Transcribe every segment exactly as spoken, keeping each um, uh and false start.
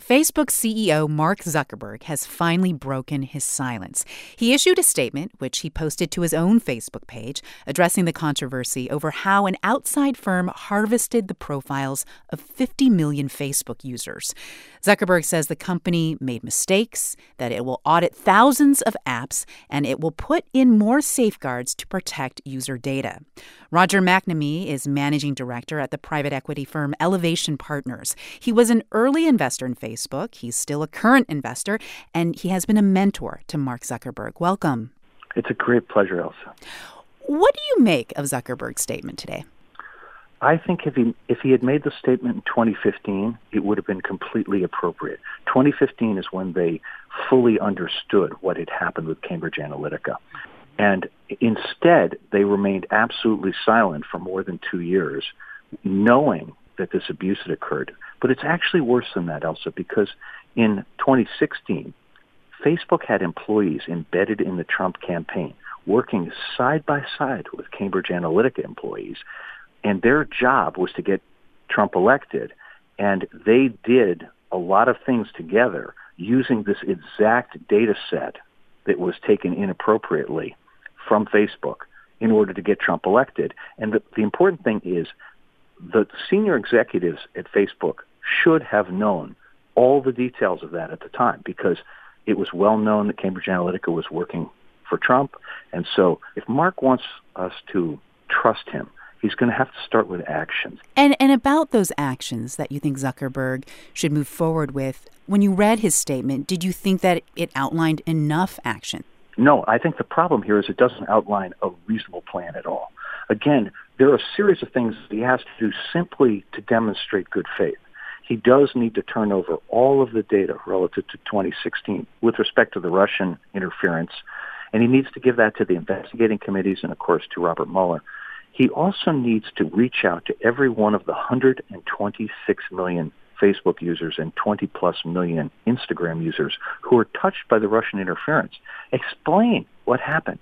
Facebook C E O Mark Zuckerberg has finally broken his silence. He issued a statement, which he posted to his own Facebook page, addressing the controversy over how an outside firm harvested the profiles of fifty million Facebook users. Zuckerberg says the company made mistakes, that it will audit thousands of apps, and it will put in more safeguards to protect user data. Roger McNamee is managing director at the private equity firm Elevation Partners. He was an early investor in Facebook. He's still a current investor, and he has been a mentor to Mark Zuckerberg. Welcome. It's a great pleasure, Elsa. What do you make of Zuckerberg's statement today? I think if he if he had made the statement in twenty fifteen, it would have been completely appropriate. twenty fifteen is when they fully understood what had happened with Cambridge Analytica. And instead, they remained absolutely silent for more than two years, knowing that this abuse had occurred. But it's actually worse than that, Elsa, because in twenty sixteen, Facebook had employees embedded in the Trump campaign working side by side with Cambridge Analytica employees, and their job was to get Trump elected. And they did a lot of things together using this exact data set that was taken inappropriately from Facebook in order to get Trump elected. And the, the important thing is the senior executives at Facebook should have known all the details of that at the time, because it was well known that Cambridge Analytica was working for Trump. And so if Mark wants us to trust him, he's going to have to start with actions. And and about those actions that you think Zuckerberg should move forward with, when you read his statement, did you think that it outlined enough action? No, I think the problem here is it doesn't outline a reasonable plan at all. Again, there are a series of things he has to do simply to demonstrate good faith. He does need to turn over all of the data relative to twenty sixteen with respect to the Russian interference, and he needs to give that to the investigating committees and, of course, to Robert Mueller. He also needs to reach out to every one of the one hundred twenty-six million Facebook users and twenty plus million Instagram users who are touched by the Russian interference. Explain what happened.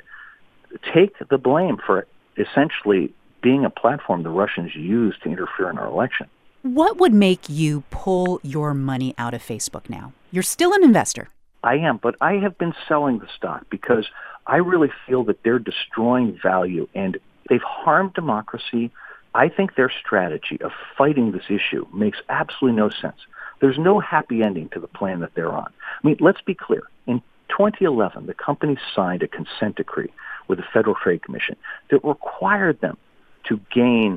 Take the blame for essentially being a platform the Russians used to interfere in our election. What would make you pull your money out of Facebook now? You're still an investor. I am, but I have been selling the stock because I really feel that they're destroying value and they've harmed democracy. I think their strategy of fighting this issue makes absolutely no sense. There's no happy ending to the plan that they're on. I mean, let's be clear. In twenty eleven, the company signed a consent decree with the Federal Trade Commission that required them to gain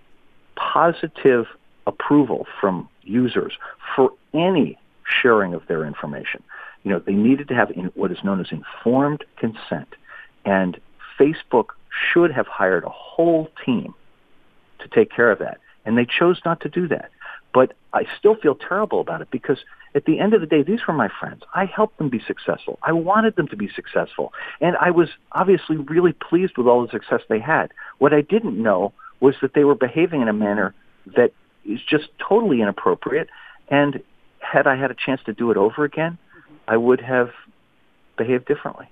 positive approval from users for any sharing of their information. You know, they needed to have in what is known as informed consent. And Facebook should have hired a whole team to take care of that. And they chose not to do that. But I still feel terrible about it because at the end of the day, these were my friends. I helped them be successful. I wanted them to be successful. And I was obviously really pleased with all the success they had. What I didn't know was that they were behaving in a manner that is just totally inappropriate. And had I had a chance to do it over again, I would have behaved differently.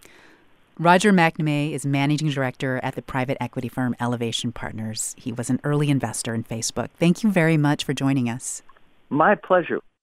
Roger McNamee is managing director at the private equity firm Elevation Partners. He was an early investor in Facebook. Thank you very much for joining us. My pleasure.